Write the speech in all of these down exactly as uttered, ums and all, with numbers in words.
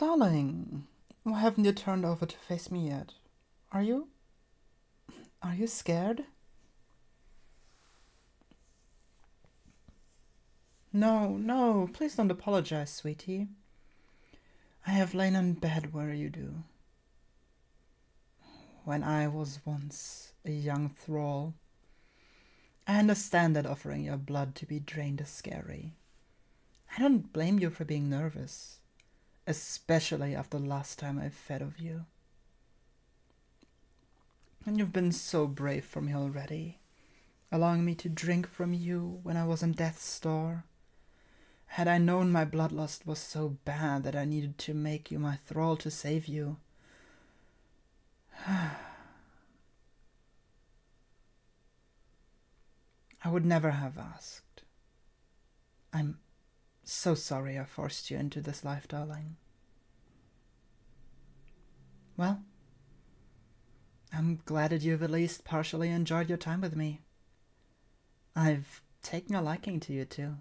Darling, why haven't you turned over to face me yet? Are you? Are you scared? No, no, please don't apologize, sweetie. I have lain in bed where you do. When I was once a young thrall, I understand that offering your blood to be drained is scary. I don't blame you for being nervous, especially after the last time I fed of you. And you've been so brave for me already, allowing me to drink from you when I was in death's door. Had I known my bloodlust was so bad that I needed to make you my thrall to save you, I would never have asked. I'm so sorry I forced you into this life, darling. Well, I'm glad that you've at least partially enjoyed your time with me. I've taken a liking to you too.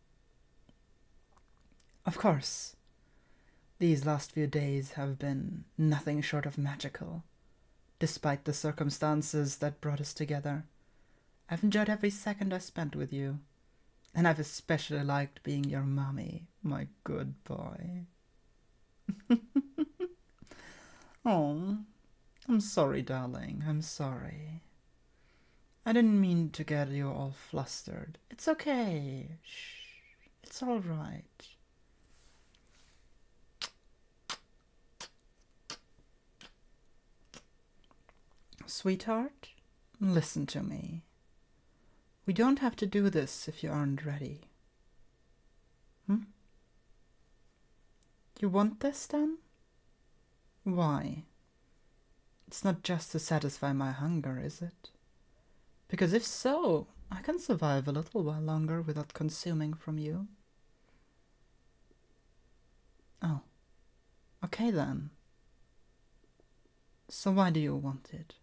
Of course, these last few days have been nothing short of magical, despite the circumstances that brought us together. I've enjoyed every second I spent with you, and I've especially liked being your mommy, my good boy. Oh, I'm sorry, darling, I'm sorry. I didn't mean to get you all flustered. It's okay. Shh, it's all right. Sweetheart, listen to me. We don't have to do this if you aren't ready. Hmm? You want this then? Why? It's not just to satisfy my hunger, is it? Because if so, I can survive a little while longer without consuming from you. Oh, okay then. So why do you want it?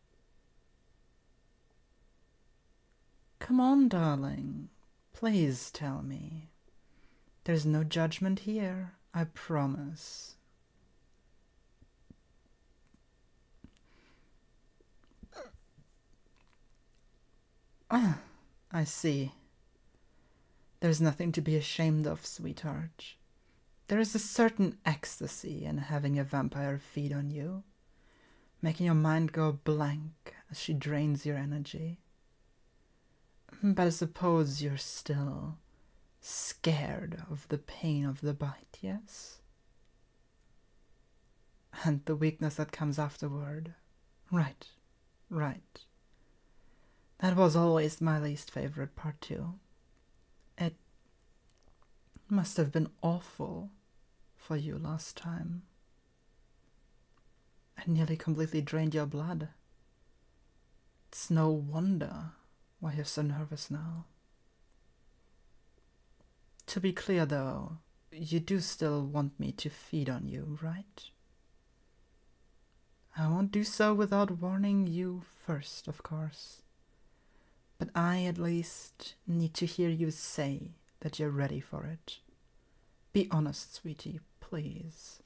Come on, darling. Please tell me. There's no judgment here, I promise. Ah, I see. There's nothing to be ashamed of, sweetheart. There is a certain ecstasy in having a vampire feed on you, making your mind go blank as she drains your energy. But I suppose you're still scared of the pain of the bite, yes? And the weakness that comes afterward. Right, right. That was always my least favorite part too. It must have been awful for you last time. I nearly completely drained your blood. It's no wonder why you're so nervous now. To be clear though, you do still want me to feed on you, right? I won't do so without warning you first, of course. But I at least need to hear you say that you're ready for it. Be honest, sweetie, please.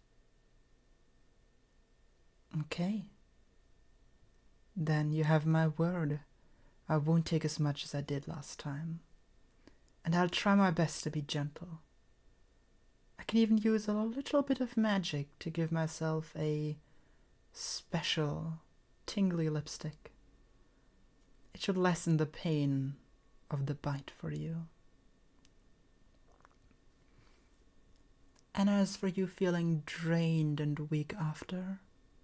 Okay. Then you have my word. I won't take as much as I did last time. And I'll try my best to be gentle. I can even use a little bit of magic to give myself a special, tingly lipstick. It should lessen the pain of the bite for you. And as for you feeling drained and weak after,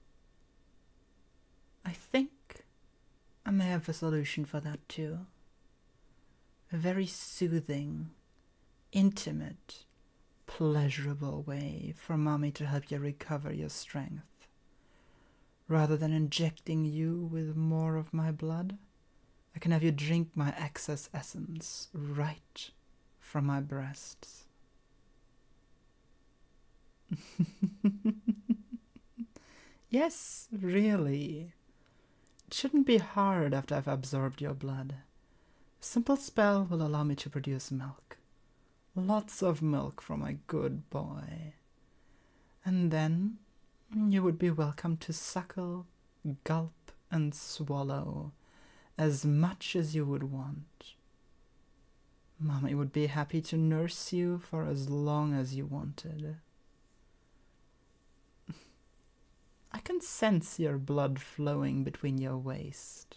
I think I may have a solution for that too. A very soothing, intimate, pleasurable way for Mommy to help you recover your strength. Rather than injecting you with more of my blood, I can have you drink my excess essence right from my breasts. Yes, really. It shouldn't be hard after I've absorbed your blood. A simple spell will allow me to produce milk. Lots of milk for my good boy. And then you would be welcome to suckle, gulp, and swallow as much as you would want. Mommy would be happy to nurse you for as long as you wanted. I can sense your blood flowing between your waist.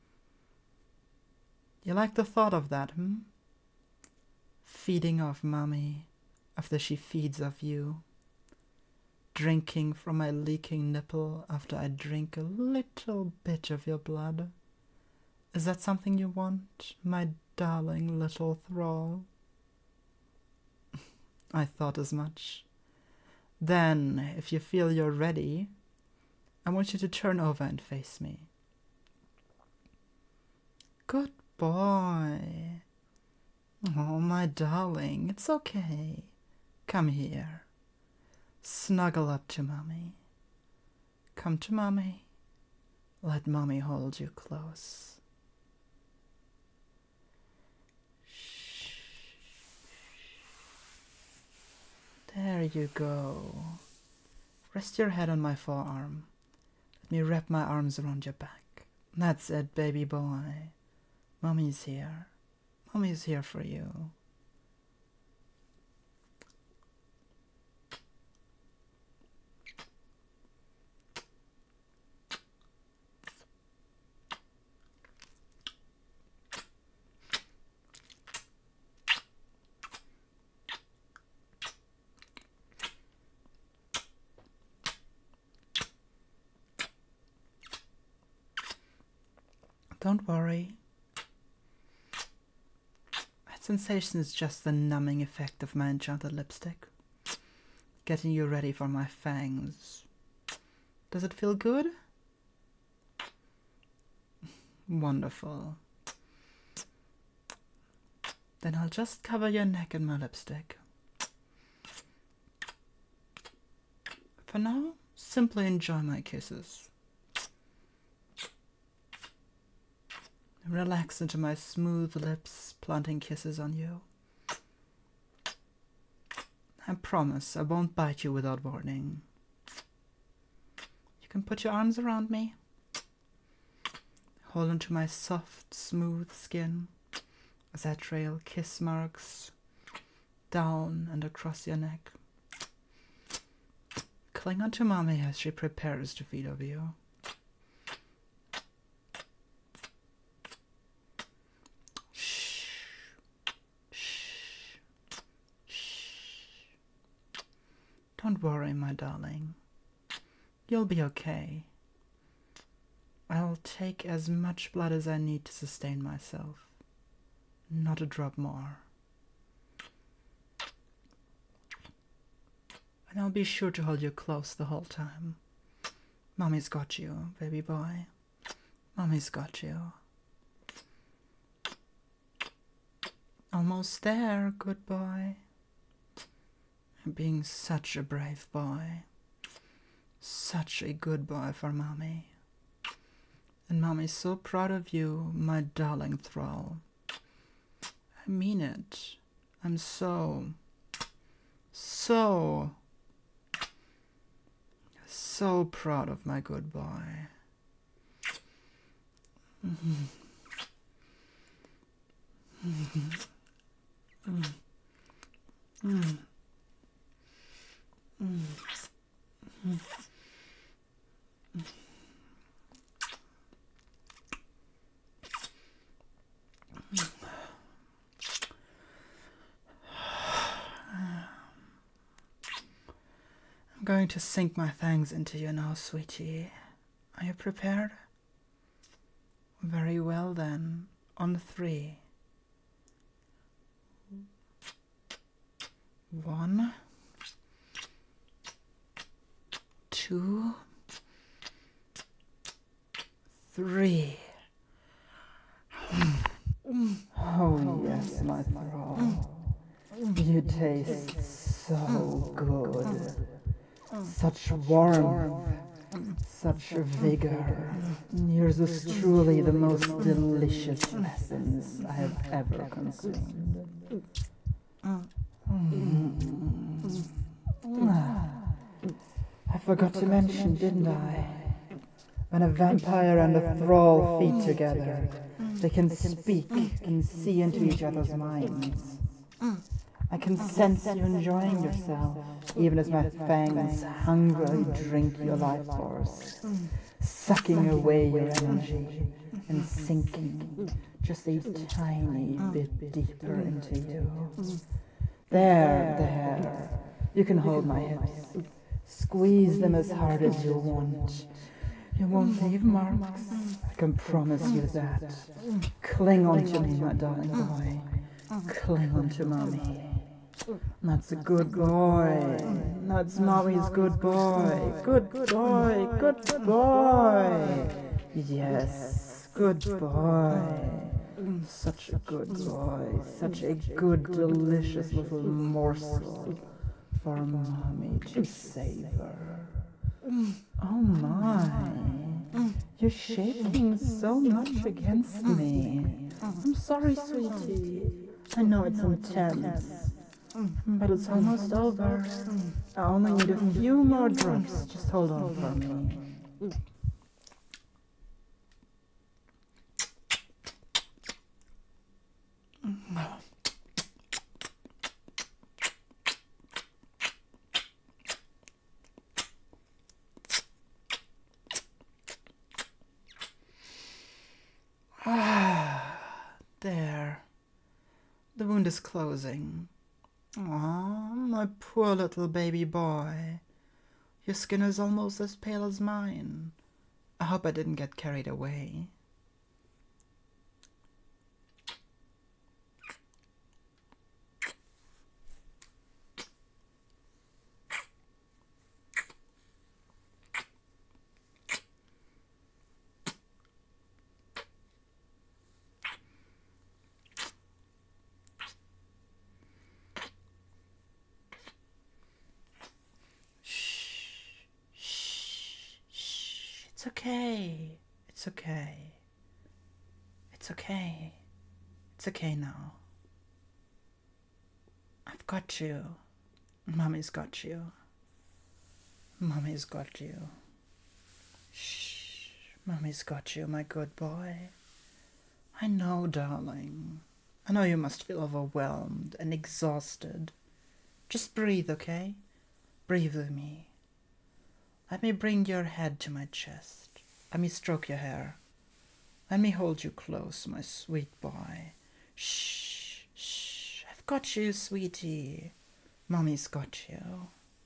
You like the thought of that, hmm? Feeding off Mommy after she feeds of you. Drinking from my leaking nipple after I drink a little bit of your blood. Is that something you want, my darling little thrall? I thought as much. Then, if you feel you're ready, I want you to turn over and face me. Good boy. Oh, my darling, it's okay. Come here. Snuggle up to Mommy. Come to Mommy. Let Mommy hold you close. There you go. Rest your head on my forearm. Let me wrap my arms around your back. That's it, baby boy. Mommy's here. Mommy's here for you. Don't worry. That sensation is just the numbing effect of my enchanted lipstick. Getting you ready for my fangs. Does it feel good? Wonderful. Then I'll just cover your neck in my lipstick. For now, simply enjoy my kisses. Relax into my smooth lips, planting kisses on you. I promise I won't bite you without warning. You can put your arms around me. Hold onto my soft, smooth skin as I trail kiss marks down and across your neck. Cling onto Mommy as she prepares to feed over you. Don't worry, my darling. You'll be okay. I'll take as much blood as I need to sustain myself. Not a drop more. And I'll be sure to hold you close the whole time. Mommy's got you, baby boy. Mommy's got you. Almost there, good boy. Being such a brave boy. Such a good boy for Mommy. And Mommy's so proud of you, my darling thrall. I mean it. I'm so, so, so proud of my good boy. Mm-hmm. Mm-hmm. Mm-hmm. Mm-hmm. I'm going to sink my fangs into you now, sweetie. Are you prepared? Very well then. On three. One. Two. Three. Oh, yes, my thrall. You taste so good. Such warmth, such vigor. Yours is truly the most delicious essence I have ever consumed. Mm. I forgot to mention, didn't I? When a vampire and a thrall feed together, they can speak and see into each other's minds. I can sense you enjoying yourself, even as my fangs hungrily drink your life force, sucking away your energy and sinking just a tiny bit deeper into you. There, there. You can hold my hips. Squeeze them as hard as you want. You won't leave marks. I can promise you that. Cling on to me, my darling boy. Cling on to mommy. That's a good boy. That's mommy's good boy. Good boy. Good boy. Yes, good boy. Such a good boy. Such a good, delicious little morsel for mommy to savor. Oh my. You're shaking so much against me. I'm sorry, sweetie. I know it's intense. But it's almost over. I only need a few more drops. Just hold on for me. Ah, there. The wound is closing. Aw, my poor little baby boy. Your skin is almost as pale as mine. I hope I didn't get carried away. It's okay. It's okay. It's okay. It's okay now. I've got you. Mommy's got you. Mommy's got you. Shh. Mommy's got you, my good boy. I know, darling. I know you must feel overwhelmed and exhausted. Just breathe, okay? Breathe with me. Let me bring your head to my chest. Let me stroke your hair. Let me hold you close, my sweet boy. Shh, shh. I've got you, sweetie. Mommy's got you.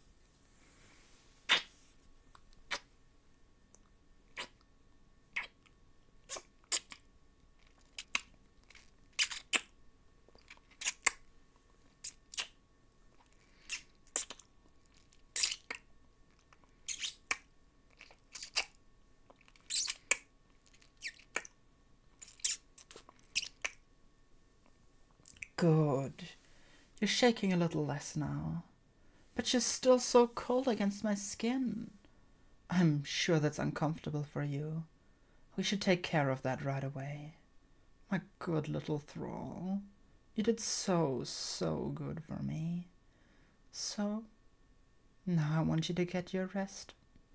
Good. You're shaking a little less now, but you're still so cold against my skin. I'm sure that's uncomfortable for you. We should take care of that right away. My good little thrall. You did so, so good for me. So, now I want you to get your rest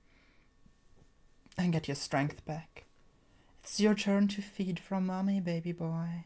and get your strength back. It's your turn to feed from mommy, baby boy.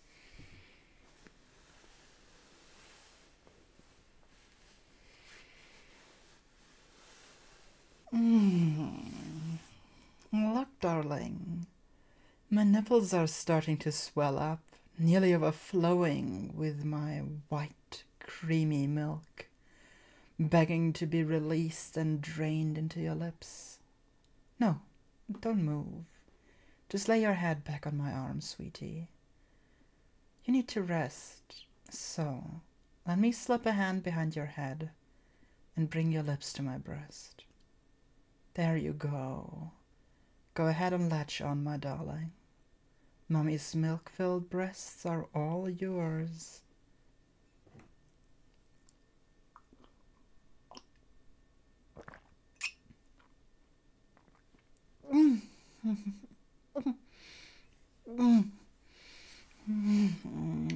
Mm. Look, darling, my nipples are starting to swell up, nearly overflowing with my white, creamy milk, begging to be released and drained into your lips. No, don't move. Just lay your head back on my arm, sweetie. You need to rest, so let me slip a hand behind your head and bring your lips to my breast. There you go. Go ahead and latch on, my darling. Mommy's milk-filled breasts are all yours.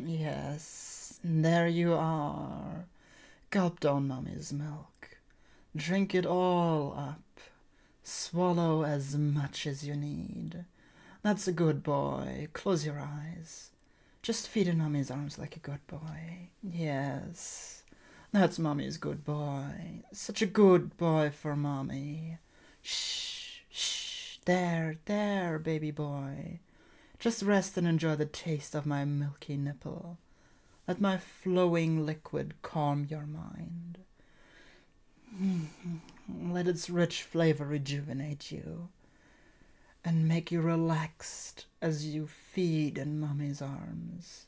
Yes, there you are. Gulp down Mommy's milk. Drink it all up. Swallow as much as you need. That's a good boy. Close your eyes. Just feed in Mommy's arms like a good boy. Yes. That's Mommy's good boy. Such a good boy for Mommy. Shh, shh. There, there, baby boy. Just rest and enjoy the taste of my milky nipple. Let my flowing liquid calm your mind. Let its rich flavor rejuvenate you and make you relaxed as you feed in Mommy's arms.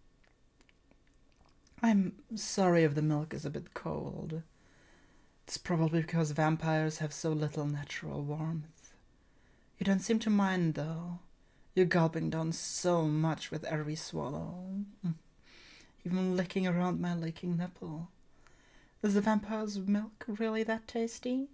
I'm sorry if the milk is a bit cold. It's probably because vampires have so little natural warmth. You don't seem to mind, though. You're gulping down so much with every swallow. Even licking around my leaking nipple. Is the vampire's milk really that tasty?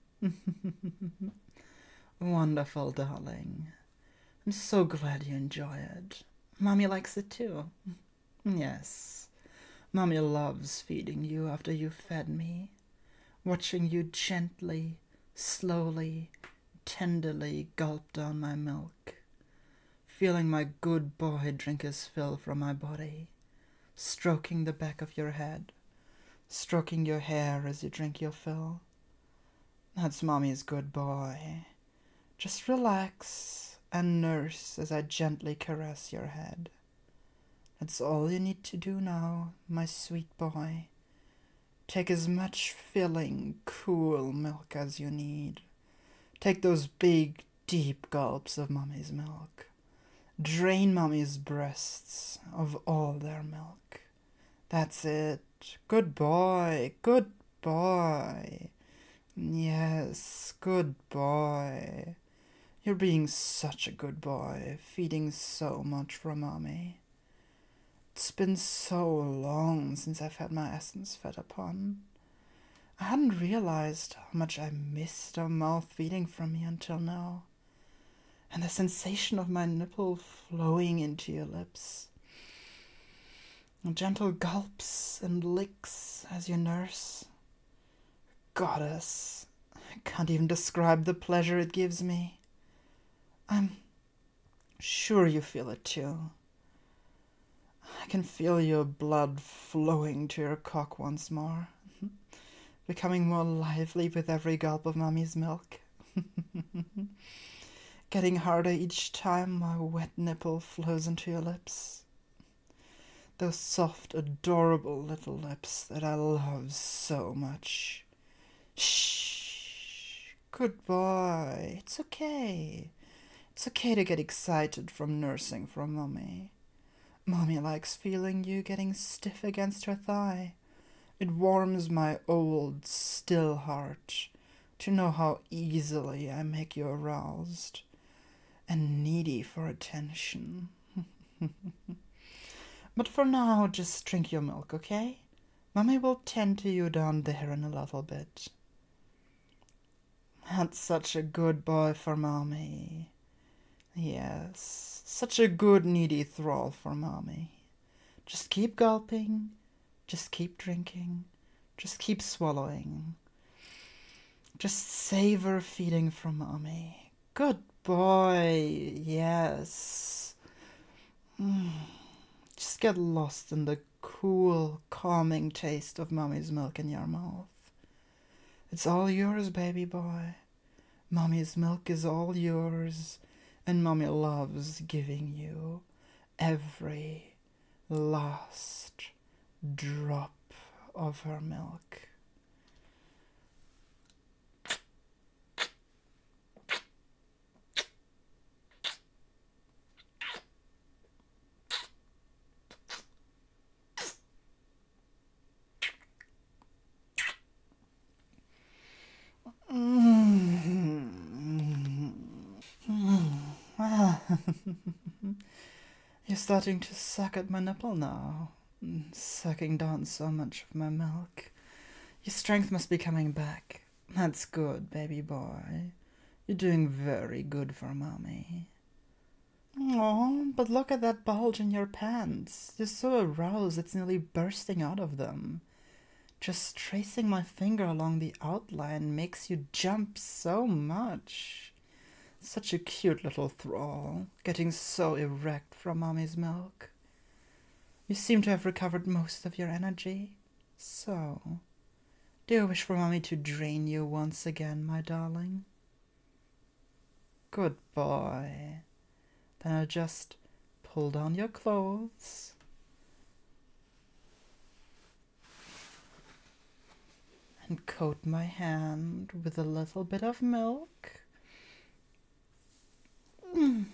Wonderful, darling. I'm so glad you enjoy it. Mommy likes it too. Yes. Mommy loves feeding you after you've fed me. Watching you gently, slowly, tenderly gulp down my milk. Feeling my good boy drink his fill from my body. Stroking the back of your head. Stroking your hair as you drink your fill. That's Mommy's good boy. Just relax and nurse as I gently caress your head. That's all you need to do now, my sweet boy. Take as much filling, cool milk as you need. Take those big, deep gulps of Mommy's milk. Drain Mommy's breasts of all their milk. That's it. Good boy, good boy. Yes, good boy. You're being such a good boy, feeding so much from Mommy. It's been so long since I've had my essence fed upon. I hadn't realized how much I missed our mouth feeding from me until now. And the sensation of my nipple flowing into your lips. Gentle gulps and licks as you nurse. Goddess, I can't even describe the pleasure it gives me. I'm sure you feel it too. I can feel your blood flowing to your cock once more, becoming more lively with every gulp of Mommy's milk. Getting harder each time my wet nipple flows into your lips. Those soft, adorable little lips that I love so much. Shh. Good boy. It's okay. It's okay to get excited from nursing from Mommy. Mommy likes feeling you getting stiff against her thigh. It warms my old, still heart to know how easily I make you aroused and needy for attention. But for now, just drink your milk, okay? Mommy will tend to you down there in a little bit. That's such a good boy for Mommy. Yes, such a good needy thrall for Mommy. Just keep gulping, just keep drinking, just keep swallowing. Just savor feeding from Mommy. Good boy, yes. Mm. Just get lost in the cool, calming taste of Mommy's milk in your mouth. It's all yours, baby boy. Mommy's milk is all yours, and Mommy loves giving you every last drop of her milk. You're starting to suck at my nipple now, sucking down so much of my milk. Your strength must be coming back. That's good, baby boy. You're doing very good for Mommy. Oh, but look at that bulge in your pants. You're so aroused it's nearly bursting out of them. Just tracing my finger along the outline makes you jump so much. Such a cute little thrall, getting so erect from Mommy's milk. You seem to have recovered most of your energy. So, do you wish for Mommy to drain you once again, my darling? Good boy. Then I'll just pull down your clothes. And coat my hand with a little bit of milk. Mm.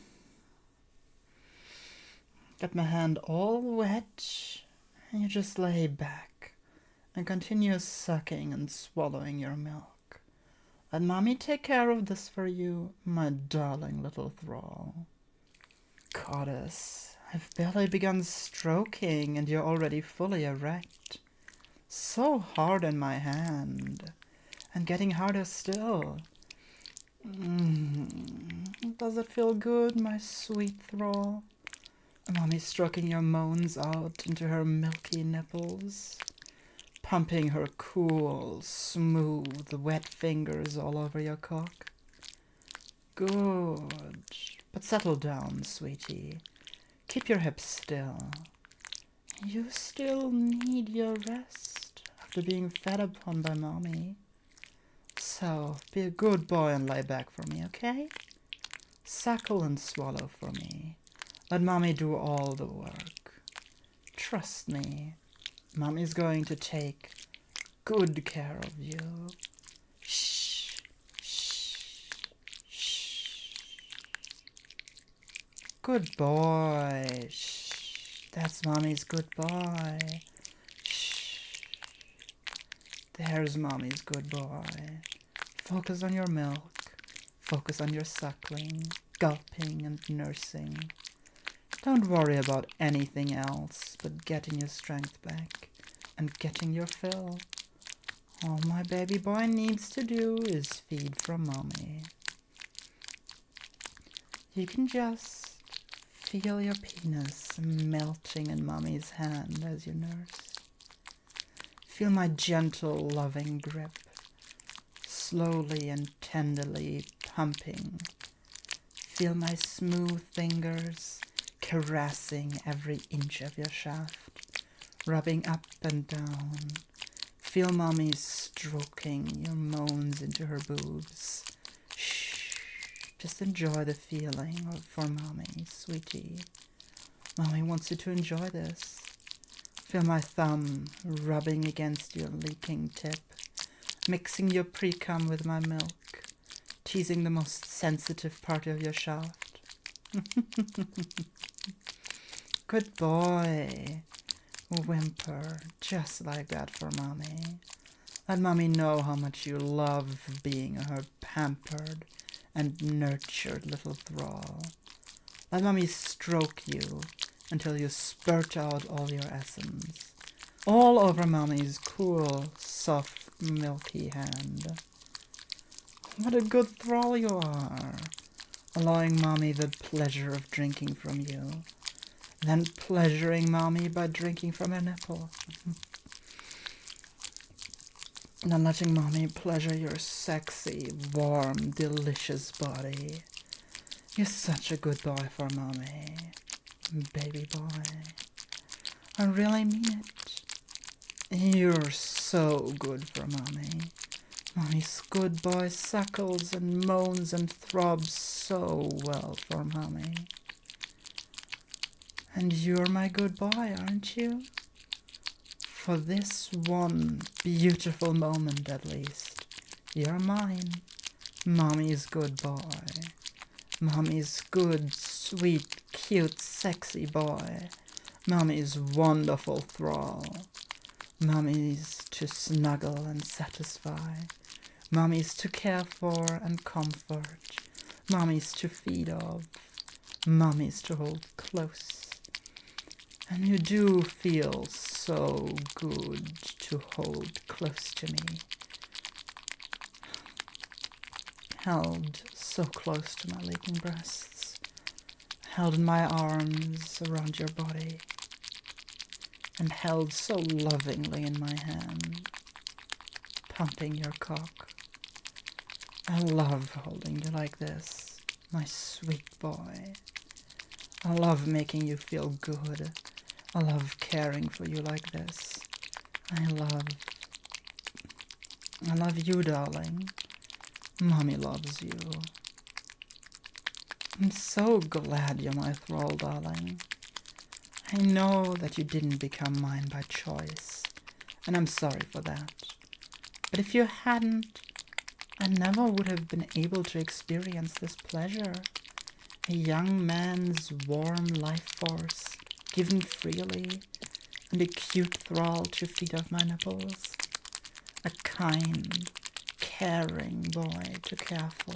Get my hand all wet, and you just lay back and continue sucking and swallowing your milk. Let Mommy take care of this for you, my darling little thrall. Goddess, I've barely begun stroking, and you're already fully erect. So hard in my hand, and getting harder still. Mm. Does it feel good, my sweet thrall? Mommy stroking your moans out into her milky nipples, pumping her cool, smooth, wet fingers all over your cock. Good. But settle down, sweetie. Keep your hips still. You still need your rest after being fed upon by Mommy. So, be a good boy and lay back for me, okay? Suckle and swallow for me. Let Mommy do all the work. Trust me, Mommy's going to take good care of you. Shh, shh, shh. Good boy. Shh. That's Mommy's good boy. Shh. There's Mommy's good boy. Focus on your milk. Focus on your suckling, gulping, and nursing. Don't worry about anything else but getting your strength back and getting your fill. All my baby boy needs to do is feed from Mommy. You can just feel your penis melting in Mommy's hand as you nurse. Feel my gentle, loving grip, slowly and tenderly pumping. Feel my smooth fingers caressing every inch of your shaft, rubbing up and down. Feel Mommy stroking your moans into her boobs. Shh, just enjoy the feeling of, for Mommy, sweetie. Mommy wants you to enjoy this. Feel my thumb rubbing against your leaking tip, mixing your pre-cum with my milk, teasing the most sensitive part of your shaft. Good boy. Whimper just like that for Mommy. Let Mommy know how much you love being her pampered and nurtured little thrall. Let Mommy stroke you until you spurt out all your essence, all over Mommy's cool, soft, milky hand. What a good thrall you are, allowing Mommy the pleasure of drinking from you, then pleasuring Mommy by drinking from her nipple. And then letting Mommy pleasure your sexy, warm, delicious body. You're such a good boy for Mommy, baby boy. I really mean it. You're so good for Mommy. Mommy's good boy suckles and moans and throbs so well for Mommy. And you're my good boy, aren't you? For this one beautiful moment, at least, you're mine. Mommy's good boy. Mommy's good, sweet, cute, sexy boy. Mommy's wonderful thrall. Mommy's to snuggle and satisfy. Mommy's to care for and comfort. Mommy's to feed of. Mommy's to hold close. And you do feel so good to hold close to me. Held so close to my leaking breasts. Held in my arms around your body. And held so lovingly in my hand. pumping your cock. I love holding you like this, my sweet boy. I love making you feel good. I love caring for you like this. I love... I love you, darling. Mommy loves you. I'm so glad you're my thrall, darling. I know that you didn't become mine by choice, and I'm sorry for that. But if you hadn't, I never would have been able to experience this pleasure. A young man's warm life force, given freely, and a cute thrall to feed off my nipples. A kind, caring boy to care for.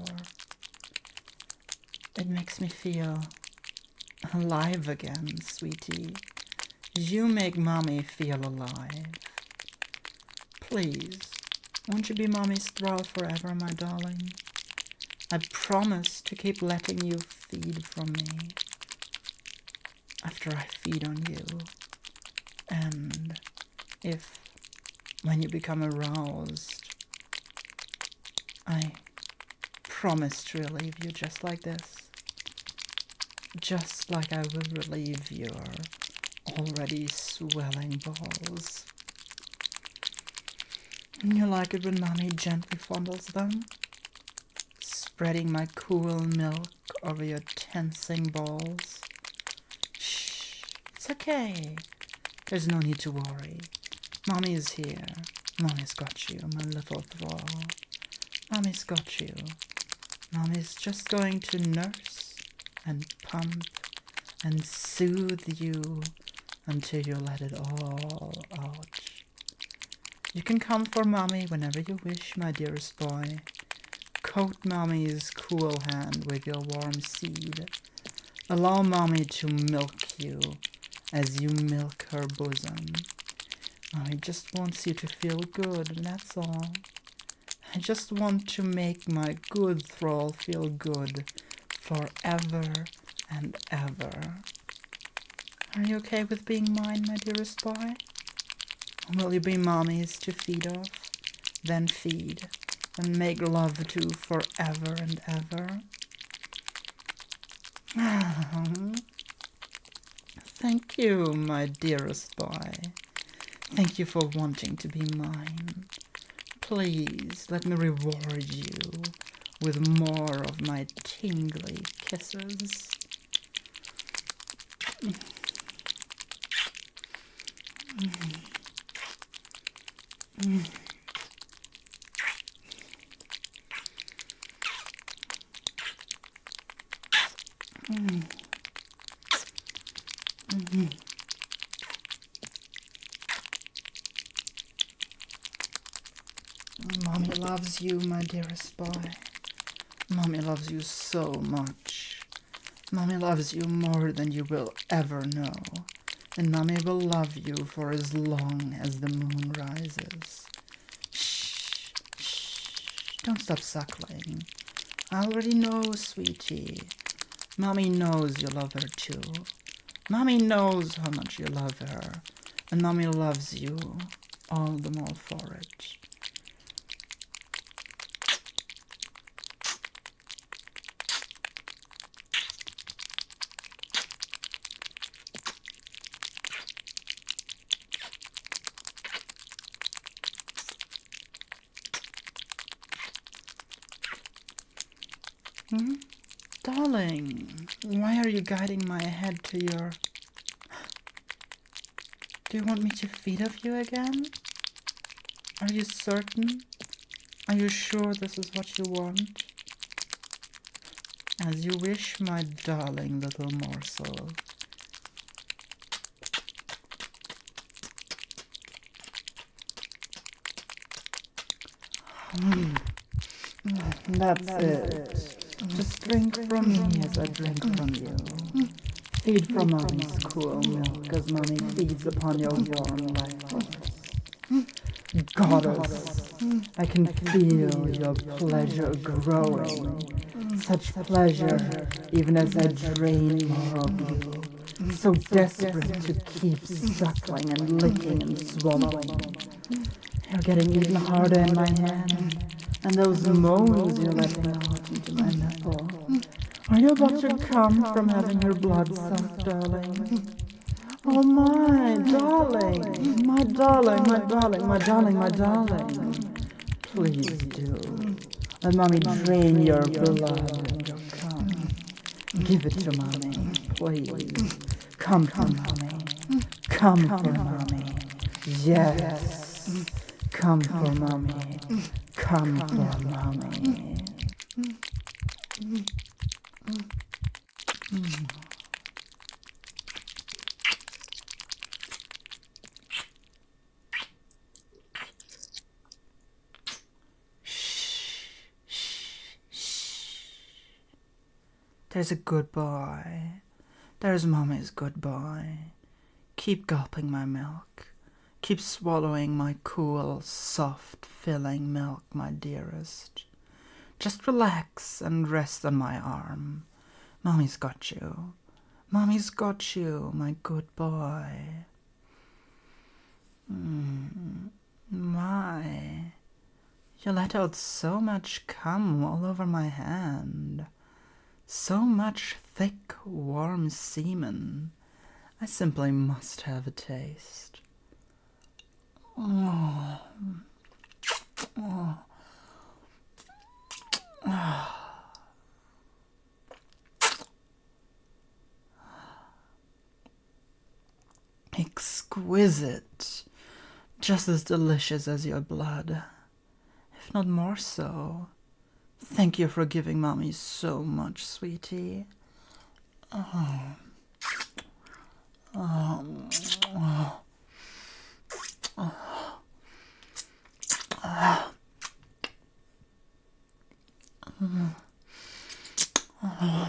It makes me feel alive again, sweetie. You make Mommy feel alive. Please, won't you be Mommy's thrall forever, my darling? I promise to keep letting you feed from me after I feed on you. And if, when you become aroused, I promise to relieve you just like this. Just like I will relieve your already swelling balls. You like it when Mommy gently fondles them? Spreading my cool milk over your tensing balls? Shh, it's okay. There's no need to worry. Mommy is here. Mommy's got you, my little thrall. Mommy's got you. Mommy's just going to nurse and pump and soothe you until you let it all out. You can come for Mommy whenever you wish, my dearest boy. Coat Mommy's cool hand with your warm seed. Allow Mommy to milk you as you milk her bosom. Mommy just wants you to feel good, that's all. I just want to make my good thrall feel good forever and ever. Are you okay with being mine, my dearest boy? Will you be Mommy's to feed off, then feed, and make love to forever and ever? Thank you, my dearest boy. Thank you for wanting to be mine. Please let me reward you with more of my tingly kisses. Mm. Mm. Mm. Mm-hmm. Mommy loves you, my dearest boy. Mommy loves you so much. Mommy loves you more than you will ever know. And Mommy will love you for as long as the moon rises. Shh, shh, don't stop suckling. I already know, sweetie. Mommy knows you love her too. Mommy knows how much you love her. And Mommy loves you all the more for it. Hmm? Darling, why are you guiding my head to your... Do you want me to feed of you again? Are you certain? Are you sure this is what you want? As you wish, my darling little morsel. Mm. That's, That's it. it. Just drink from me as I drink from you. Feed from Mommy's cool milk as Mommy feeds upon your warm life force. Goddess, I can feel your pleasure growing. Such pleasure, even as I drain more of you. So desperate to keep suckling and licking and swallowing. You're getting even harder in my hand, and those moans you're letting out into my nipple. Are you about to come from having your blood sucked, darling? Oh, my darling, my darling, my darling, my darling, my darling. Please do. Let mommy drain your blood and your cum. Give it to mommy, please. Come for mommy. Come for mommy. Yes. Come for mommy. Come for mommy. There's a good boy. There's mommy's good boy. Keep gulping my milk. Keep swallowing my cool, soft, filling milk, my dearest. Just relax and rest on my arm. Mommy's got you. Mommy's got you, my good boy. Mm, my. You let out so much cum all over my hand. So much thick, warm semen. I simply must have a taste. Oh. Oh. Oh. Exquisite. Just as delicious as your blood, if not more so. Thank you for giving mommy so much, sweetie. Oh. Oh. Oh. Oh. Oh. Oh.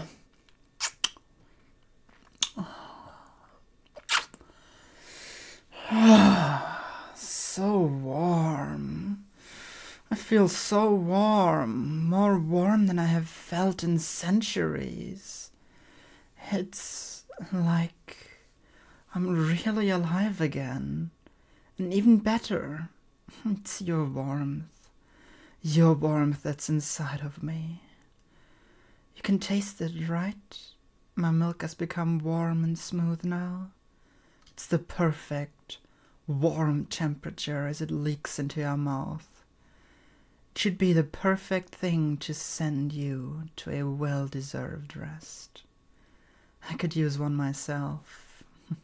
Oh. So warm. I feel so warm, more warm than I have felt in centuries. It's like I'm really alive again. And even better, it's your warmth. Your warmth that's inside of me. You can taste it, right? My milk has become warm and smooth now. It's the perfect, warm temperature as it leaks into your mouth. It should be the perfect thing to send you to a well-deserved rest. I could use one myself.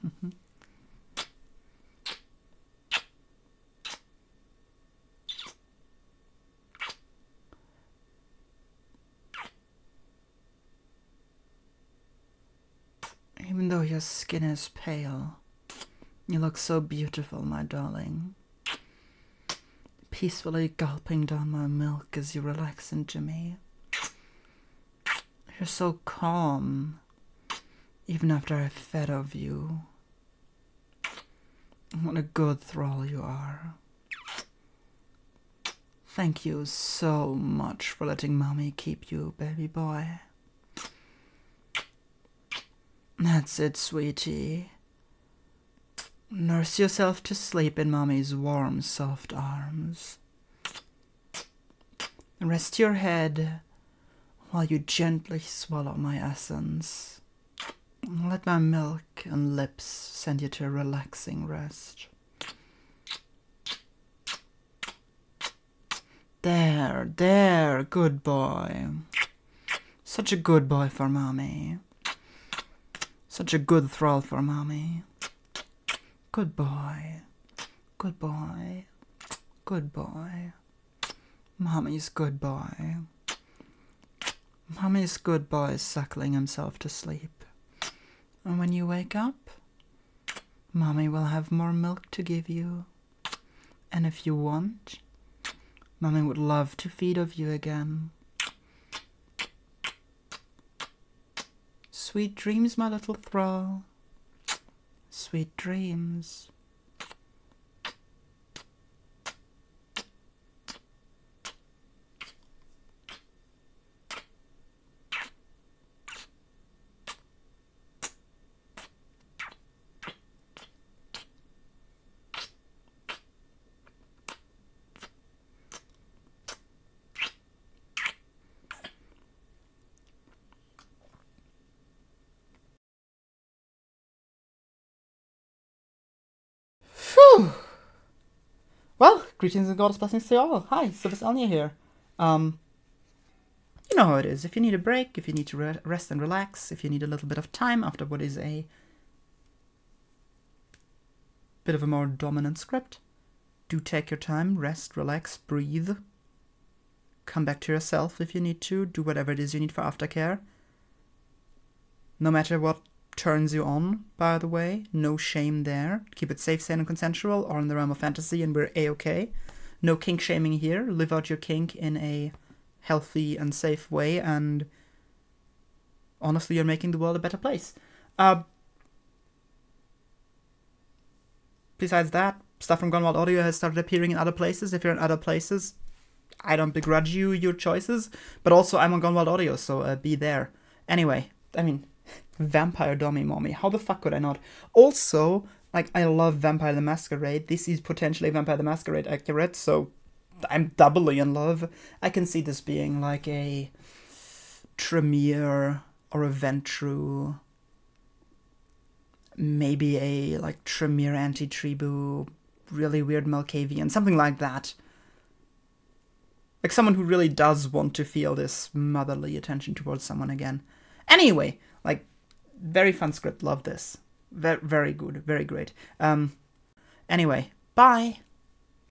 Even though your skin is pale, you look so beautiful, my darling. Peacefully gulping down my milk as you relax into me. You're so calm, even after I've fed of you. What a good thrall you are. Thank you so much for letting mommy keep you, baby boy. That's it, sweetie. Nurse yourself to sleep in mommy's warm, soft arms. Rest your head while you gently swallow my essence. Let my milk and lips send you to a relaxing rest. There, there, good boy. Such a good boy for mommy. Such a good thrall for mommy. Good boy, good boy, good boy. Mommy's good boy. Mommy's good boy is suckling himself to sleep. And when you wake up, mommy will have more milk to give you. And if you want, mommy would love to feed of you again. Sweet dreams, my little thrall. Sweet dreams. Greetings and Goddess blessings to you all. Hi, Silvis Elnia here. Um, you know how it is. If you need a break, if you need to re rest and relax, if you need a little bit of time after what is a bit of a more dominant script, do take your time, rest, relax, breathe. Come back to yourself if you need to. Do whatever it is you need for aftercare. No matter what turns you on, by the way. No shame there. Keep it safe, sane, and consensual, or in the realm of fantasy, and we're A-okay. No kink shaming here. Live out your kink in a healthy and safe way, and honestly, you're making the world a better place. Uh, besides that, stuff from Gone Wild Audio has started appearing in other places. If you're in other places, I don't begrudge you your choices, but also I'm on Gone Wild Audio, so uh, be there. Anyway, I mean, Vampire Dummy Mommy, how the fuck could I not? Also, like, I love Vampire the Masquerade. This is potentially Vampire the Masquerade accurate, so I'm doubly in love. I can see this being like a Tremere or a Ventrue, maybe a like Tremere anti-Tribu, really weird Malkavian, something like that. Like someone who really does want to feel this motherly attention towards someone again. Anyway, like, very fun script, love this. Very, very good, very great. Um, anyway, bye!